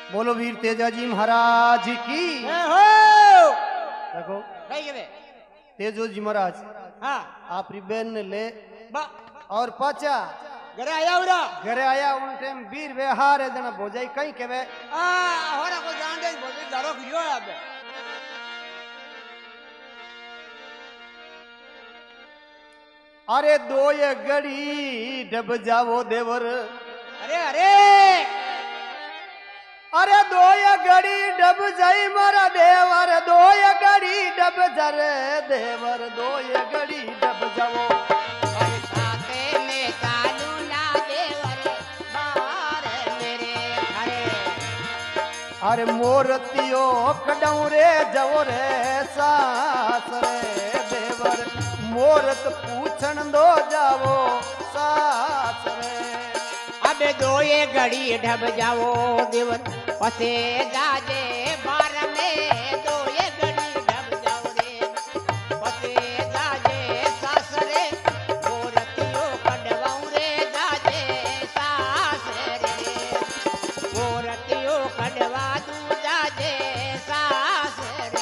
बोलो वीर तेजाजी महाराज की। हो देखो कई के तेजो जी महाराज हां आप बहन ने ले बा और पाचा घरे आया उरा घरे आया उन टाइम वीर व्यवहार है जना भोजाई कहीं के वे आ होरा को जान दे बोल दारो खियो है अब अरे दो ये गड़ी डब जावो देवर अरे अरे अरे दो ये गड़ी डब जाई मारा देवर दो ये गड़ी डब जरे देवर दो ये गड़ी डब जावो बरसाते में चालू ना देवर बाहर मेरे घरे अरे मोरतियो कडाऊ रे जवो रे सास रे देवर मोरत पूछन दो जावो सास रे अबे दो ये घड़ी ढब जाओ देवर पसे जाजे बार में दो ये घड़ी ढब जाओ रे पसे जाजे सास रे मोरतियो कढवाऊं रे जाजे सास रे मोरतियो कढवा दूं जाजे सास रे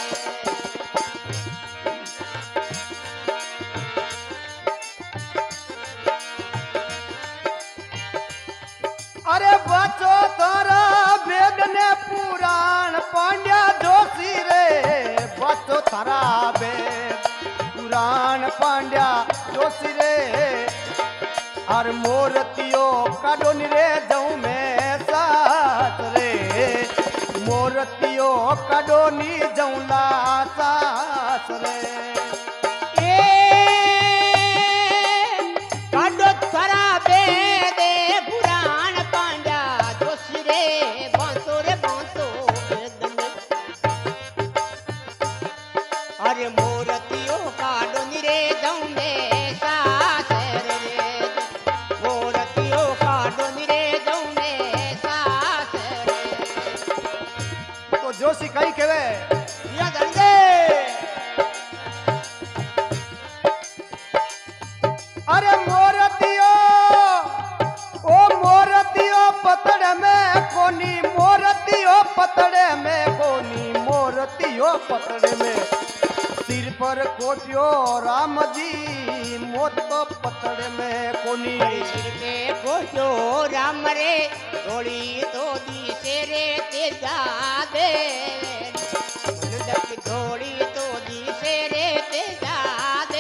अरे बचो तारा वेद ने पुराण पांड्या जोशी रे बचो तारा वेद पुराण पांड्या जोशी रे और मोरतियो काडो रे जाऊं मैं साथ रे मोरतियो काडो नी जाऊं ला सास रे काडो थरा बेदे पुराण पांड्या जोशी रे बांतो वेद में अरे मोरतियो काडो निरे जाऊं मैं सास रे मोरतियो काडो निरे जाऊं मैं सास रे तो जोशी कहीं केवे या दंगे अरे मोरतियो ओ मोरतियो पतड़े में कोनी मोरतियो पतड़े में कोनी मोरतियो पतड़े में सिर पर कोटियो राम जी मोत तो पतड़े में कोनी सिर पे कोशो राम रे थोड़ी तो दी से रे तेजा दे थोड़ी तो दी से रे तेजा दे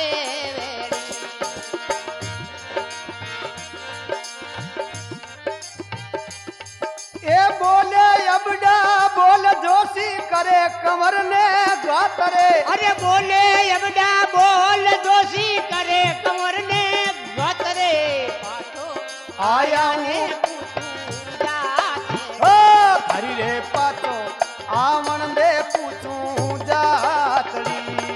ए बोले अबडा बोल जोशी करे कमर ने गात रे अरे बोले अबडा बोल दोषी करे कमर ने गत रे पाछो आया ने हूँ जाते ओ हरी रे पातो आवन दे पूछूं जातड़ी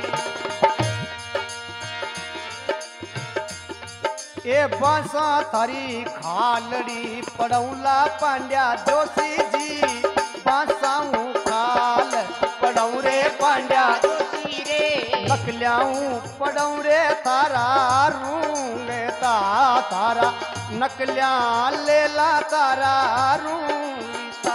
ए बांसा थारी खालड़ी पड़ौला पांड्या जोशी जी बांसाऊं खाल पड़ऊ रे पांड्या दोषी रे नकल्याऊं पड़ऊ रे तारा रूंगे तारा नकल्या लेला तारा रूंगा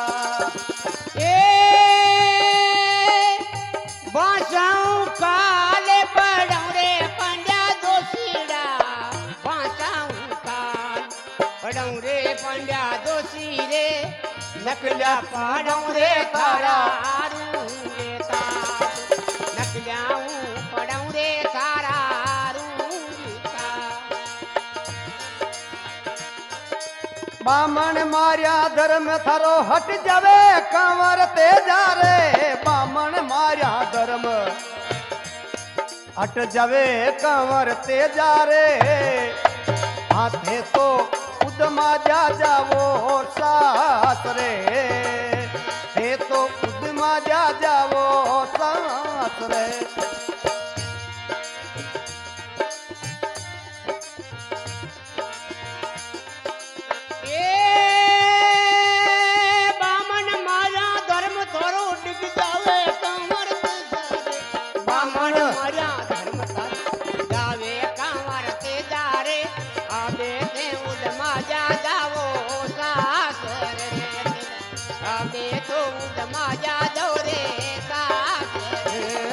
बांसाऊ काले पड़ौरे पंड्या दोषीड़ा बांसाऊ काल पड़ौरे पंड्या दोषी रे नकल्या पड़ौरे तारा रूंगे नकल्याऊ पड़ौरे तारा रूंगा बामण मार्या धर्म थारो हट जावे कंवर ते जा रे बामण मार्या धर्म हट जावे कंवर ते जा रे हाथे तो उदमा जा जावो सास रे हे तो उदमा जा जावो सास रे बामन मारा धर्म थोरो डिग जावे कंवर बामन मारा धर्म थोरो जावे कंवर ते जारे आबे ते उदमा जा जावो सास माजा दो रे सास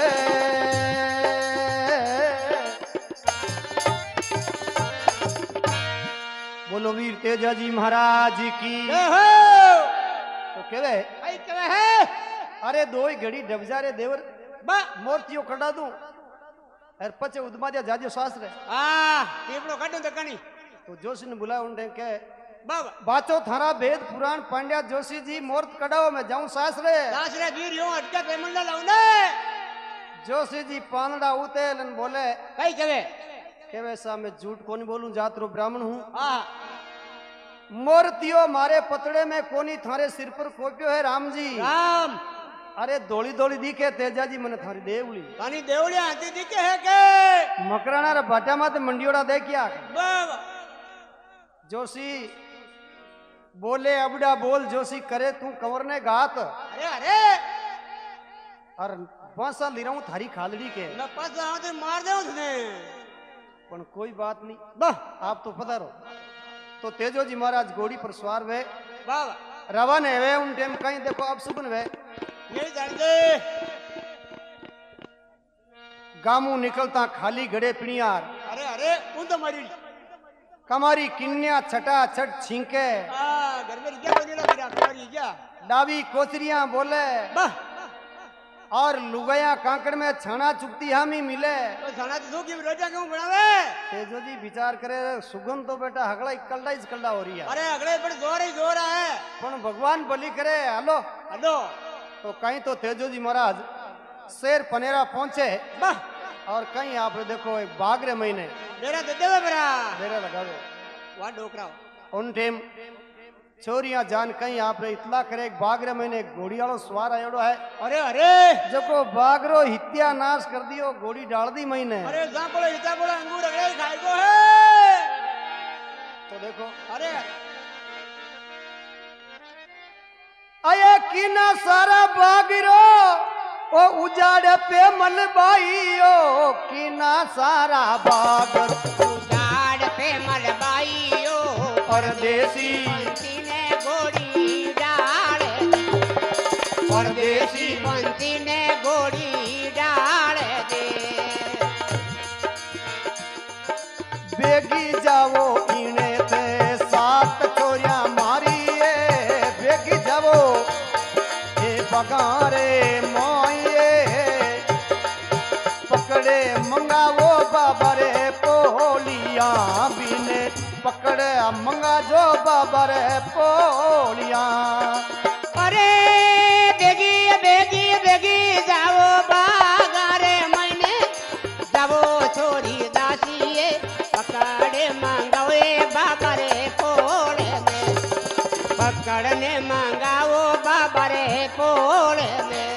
बोलो वीर तेजाजी महाराज की। जय हो तो केवे भाई कहे है अरे दो ही घड़ी डबजा रे देवर बा मोरतियो कड़ा दूं अरे पचे उदमाजा जाजो शास्त्र टीपड़ो काटो तो कणी तो जोशी ने बुलाया उनने के बाबा बाचो थारा वेद पुराण पांड्या जोशी जी मोर्त कड़ाओ मैं जाऊं शास्त्रे सासरे वीर यूं अटके पेमेंट लाऊ ने जोशी जी पानड़ा उतेलन बोले कई कहे के वैसा मैं झूठ कोनी बोलूं जातरो ब्राह्मण हूं हां मोरतियो मारे पतड़े में कोनी थारे सिर पर कोप्यो है राम जी राम अरे दौड़ी दौड़ी दिखे तेजा जी मने थारी देवली कानी देवलिया हाथी दिखे है के मकराना रे बाटा माते मंडियोड़ा देखिया बाबा जोशी बोले अबड़ा बोल जोशी करे तू कंवर ने गात अरे अरे और 5 साल ली रहा हूं थारी खालड़ी के मैं पास आऊं तो मार दे उसने पण कोई बात नहीं वाह आप तो पधारो तो तेजो जी महाराज घोड़ी पर सवार वे बाबा रवान है वे उन टाइम कहीं देखो अब सुबह वे ये जान दे गामू निकलता खाली घड़े पिणियार अरे अरे उन तो मरी कमारी किन्या छटा छट छींके घर में क्या बनी ना फिरा कमारी क्या डावी कोचरियां बोले वाह और लुगया कांकड़ में छाना चुकती हामी मिले तो खाना तो की रोजा क्यों बनावे तेजो जी विचार करे सुगंध तो बेटा हगड़ा इकल्ला ही इकल्ला हो रही है अरे अगले पर जोर ही जोर है पण भगवान बलि करे हेलो हेलो तो कहीं तो तेजो जी महाराज शेर पनेरा पहुंचे वाह और कहीं आप देखो एक बागरे महीने मेरा दे देवे मेरा डेरा लगावे वहां डोकरा उन टाइम छोरियां जान कहीं आप इतला करे एक बागरे महीने घोड़ी वालो सवार आयोड़ो है अरे अरे जको बागरो हित्या नाश कर दियो घोड़ी डाल दी महीने अरे जा बोलो इता बोलो अंगूर अगले खाई को है तो देखो अरे अये किना सारा बागरो ओ उजाड़ पे मलबाईयो किना सारा बागरो उजाड़ पे मलबाईयो परदेसी ने गोड़ी डाल परदेसी पंथी ने गोड़ी डाल दे बेगी जावो इने ते सात छोरिया मारी बेगी जावो ए बगारे मोये पकड़े मंगावो बाबरे पोलिया बिने पकड़े मंगा जो बाबरे पोलिया अरे बेगी बेगी बेगी जाओ बागारे मैंने जाओ छोरी दासिए पकड़े मंगावे बाबरे पोले में पकड़ने मंगाओ बाबरे पोले में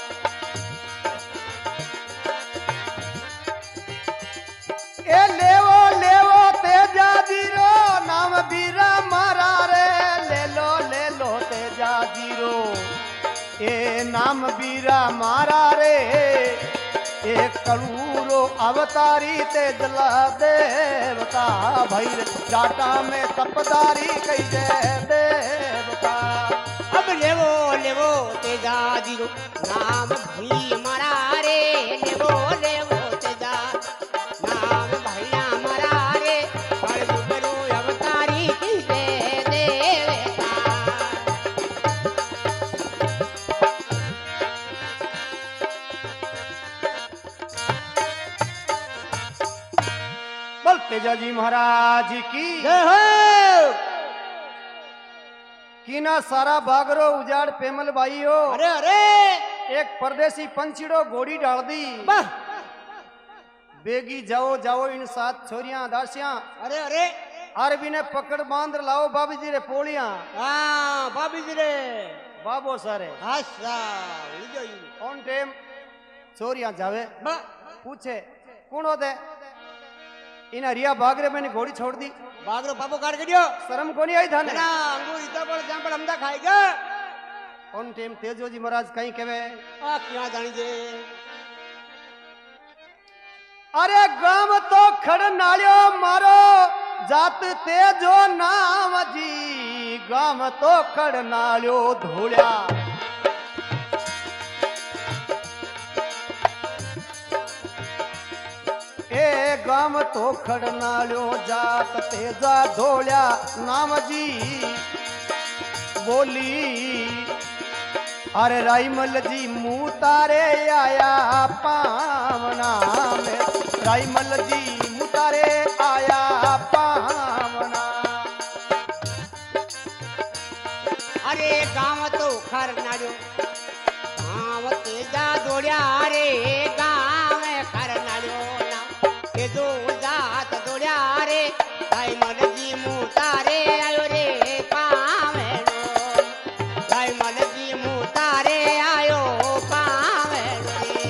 ए लेवो लेवो तेजा जीरो नाम बीरा मारा रे ले लो तेजा जीरो ए नाम बीरा मारा रे ए करूरो अवतारी ते जला देवता भैर जाटा में तपदारी कही दे देवता अब लेवो लेवो तेजा जीरो नाम भई मरा रे लेवो लेवो तेजा नाम भैया मरा रे पर गुरु अवतारी की दे देवता बोल तेजा जी महाराज की जय हो कीना सारा बागरो उजाड़ पेमल भाइयों अरे अरे एक परदेसी पंछीड़ो घोड़ी डाल दी वाह बेगी जाओ जाओ इन 7 छोरियां दासियां अरे अरे अरबी ने पकड़ बांध लाओ बाबी जी रे पोलियां हाँ भाभी जी रे बाबो सारे आशा उड़ी ऑन टाइम छोरियां जावे बा पूछे कौन होते इन हरिया बागरे मैंने घोड़ी छोड़ दी बागरो पापो काट के दियो शर्म कोनी आई था ना अंगूर इतना बड़ा जामपड़ हमदा खाएगा ऑन टाइम तेजो जी महाराज कहीं कहे आ क्या जानी जे अरे गांव तो खड़ नालियो मारो जात तेजो नाम जी गांव तो खड़ नालियो धोलिया गाम तो खड़नाळ्यो जात तेजा धोळ्या नामजी बोली अरे राईमल जी मुँह तारे आया पावना में राईमल जी मुँह तारे आया पावना अरे गाव तो खरनाड्यो गाव तेजा दोड्या रे गाव खरनाड्यो ना तेजो जात दोड्या रे राईमल जी मुँह तारे आयो रे पावेलो राईमल जी मुँह तारे आयो पावेलो रे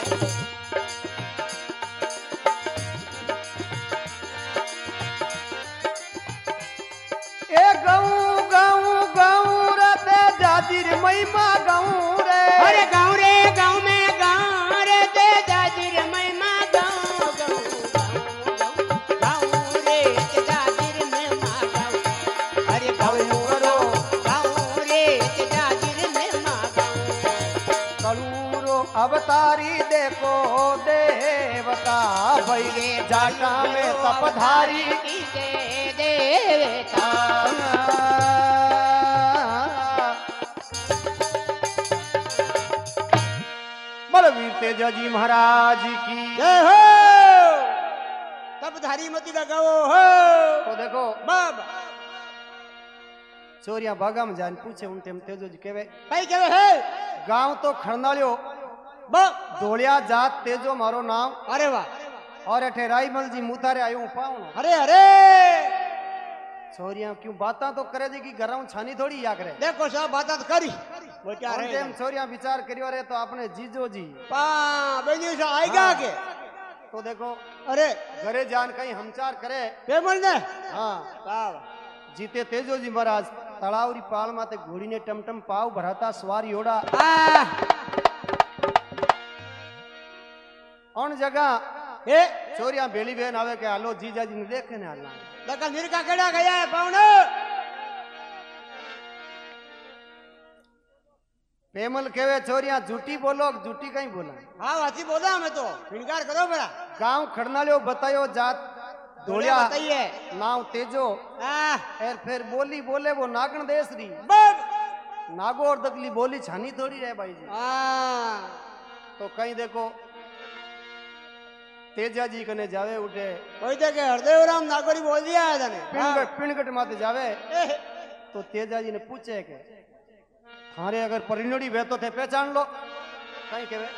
ए गऊ गऊ गऊ रे जादिर महिमा गऊ रे अरे गाँव रे गाँव में गाँव रे ते जाजिर महिमा गाँव गाँव गाँव रे ते जाजिर महिमा गाँव अरे गाँव रो गाँव रे ते जाजिर महिमा गाँव कलूरो अवतारी देखो देवता भैरे जाटा में तपधारी की जय देवता बलवीर तेजाजी महाराज की जय हो तब धारी मती लगाओ हो तो देखो बाबा चोरिया बागा में जान पूछे उन टेम तेजो जी केवे भाई क्या है गांव तो खड़नालियो धोलिया जात तेजो मारो नाम अरे वाह और अठे राईमल जी मुतारे आयो पावनो अरे अरे छोरियां क्यों बाता तो करे जी की घरों छानी थोड़ी या करे देखो सब बात तो करी वो क्या उन रहे टेम छोरियां विचार करियो रे तो अपने जीजो जी पा बेनी से आएगा हाँ। के तो देखो अरे घरे जान कहीं हमचार करे पेमल ने हाँ बाबा जीते तेजो जी महाराज तड़ावरी पाल माते घोड़ी ने टमटम पाव भराता सवार योड़ा आ उन जगह ए छोरियां बेली बहन आवे के हालो जीजा जी ने देखे ने हालना लगा निरका केड़ा गया है पाउन पेमल केवे छोरियां झूठी बोलो झूठी कहीं बोला हां वाची बोला हमें तो इनकार करो बड़ा गांव खड़नालियो बतायो जात धोलिया बताइए नाव तेजो आ और फिर बोली बोले वो नागण देश री बब नागो और दगली बोली छानी थोड़ी रहे भाई जी आ तो कहीं देखो तेजा जी कने जावे उठे कोई देखे हरदेव राम नागोरी बोल दिया है तने पिणगट माते जावे तो तेजा जी ने पूछे के थारे अगर परिणोड़ी वे तो थे पहचान लो कहीं केवे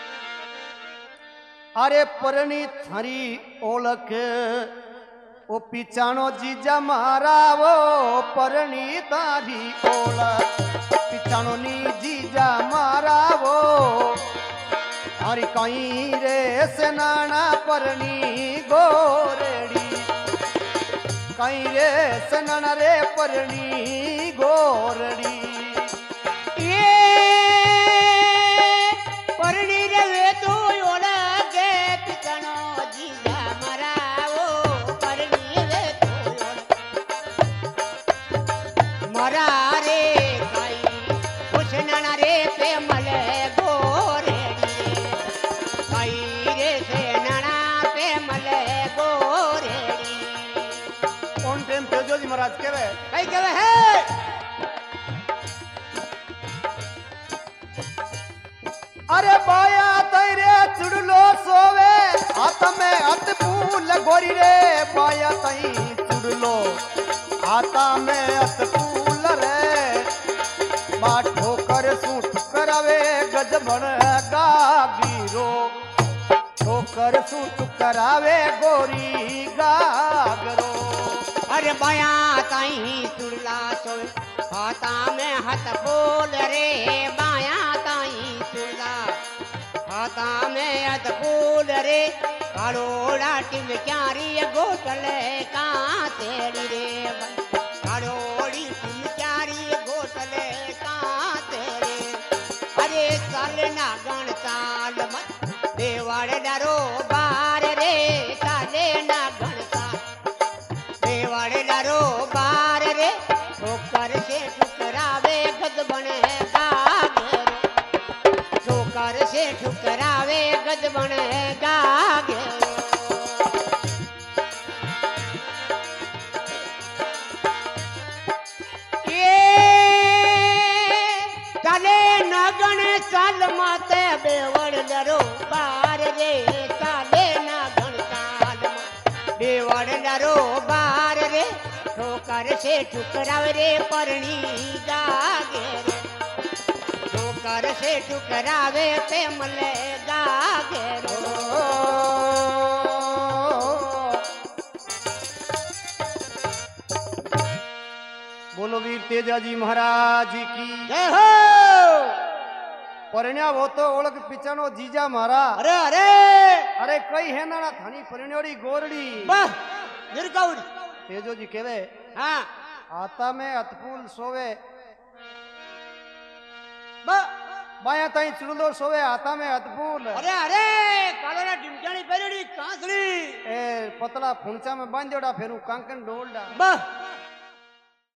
अरे परणी थारी ओळख ओ पिचाणो जीजा मारा वो परणी तारी ओळख पिचाणो नी जीजा मारा वो थारी कहीं रे सेनाना परणी गोरेड़ी कहीं रे सेनाना रे परणी गोरड़ी ये परणी रे वे तो ओला के पिकनो जीजा मरावो परणी वे तो मरा रे काई हुसना रे पे मले गोरेड़ी काई रे सेना पे मले गोरेड़ी कौन टेम तेजो जी महाराज केवे कई कहे है अरे बाया तैरे चुड़लो सोवे हाथ में हथ फूल गोरी रे बाया तई चुड़लो हाथा में हथ फूल रे बा ठोकर सू ठुकरावे गजबन गागीरो ठोकर सू ठुकरावे गोरी गागरो अरे बया ताई चुड़ला सोए हाथा में हथ फूल रे बाया ताई चुड़ला हाथा में हथ फूल रे कारोड़ा टिम क्यारी गोटले का तेरी रे कारोड़ी टिम क्यारी गोटले का तेरे अरे साल ना गण ताल मत देवाड़ डरो बार रे साले ना गण देवाड़े डरो बार रे ठोकर से ठुकरावे गद बने गागे ठोकर से ठुकरावे गद बने गागे ठुकरावे रे परणी जागे रे ठोकर से ठुकरावे ते मले जागे रे बोलो वीर तेजाजी महाराज की जय हो परिण्या वो तो ओळख पिचानो जीजा मारा अरे अरे अरे कई है ना थानी परिण्योड़ी गोरड़ी बस निर्गौड़ तेजोजी केवे हाँ आता में अतपुल सोवे बस बाया ताई चुड़लो सोवे आता में अतपुल अरे अरे कालोना टिमचाणी पेरड़ी कांसड़ी ए पतला फुंचा में बांधोड़ा फेरू कांकन डोलडा बस